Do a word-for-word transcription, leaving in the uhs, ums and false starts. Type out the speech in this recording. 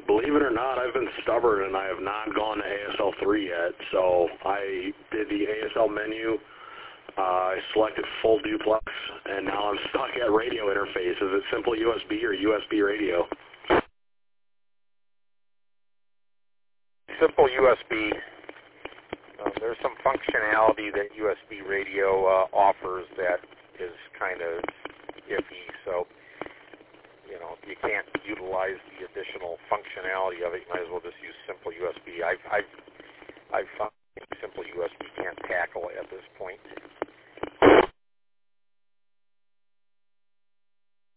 Believe it or not, I've been stubborn and I have not gone to A S L three yet. So I did the A S L menu. Uh, I selected full duplex, and now I'm stuck at radio interface. Is it simple U S B or U S B radio? Simple U S B. Um, there's some functionality that U S B radio uh, offers that is kind of iffy. So, you know, if you can't utilize the additional functionality of it, you might as well just use simple U S B. I've, I've, I've found simple U S B can't tackle at this point.